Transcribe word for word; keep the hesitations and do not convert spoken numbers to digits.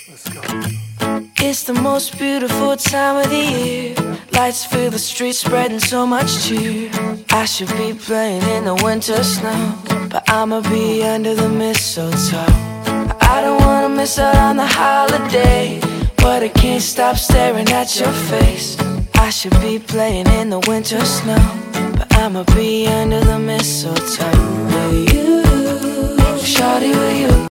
Let's go. It's the most beautiful time of the year. Lights fill the streets, spreading so much cheer. I should be playing in the winter snow, but I'ma be under the mistletoe. I don't wanna miss out on the holiday, but I can't stop staring at your face. I should be playing in the winter snow, but I'ma be under the mistletoe with you, shawty, with you.